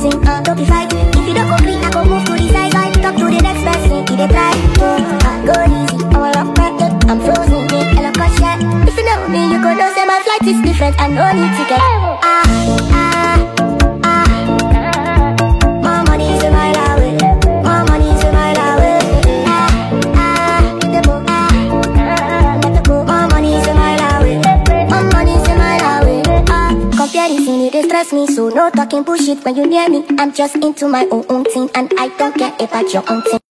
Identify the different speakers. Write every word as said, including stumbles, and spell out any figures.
Speaker 1: listen, uh, don't be fight. If you don't complete, I go move to the side, side. Talk to the next person, if they try. Oh, I go easy, I'm a rock bracket, I'm frozen, me, and I'm cut shot. If you know me, you go know say my flight is different, I no need ticket. Ah, ah, ah. More money is a mile away, more money is a mile away. Ah, ah, the boat, ah, let the boat. More money is a mile away, more money is a mile away. Ah, comparison, it dey stress me, so no talking bullshit when you near me. I'm just into my own, own thing, and I don't care about your own thing.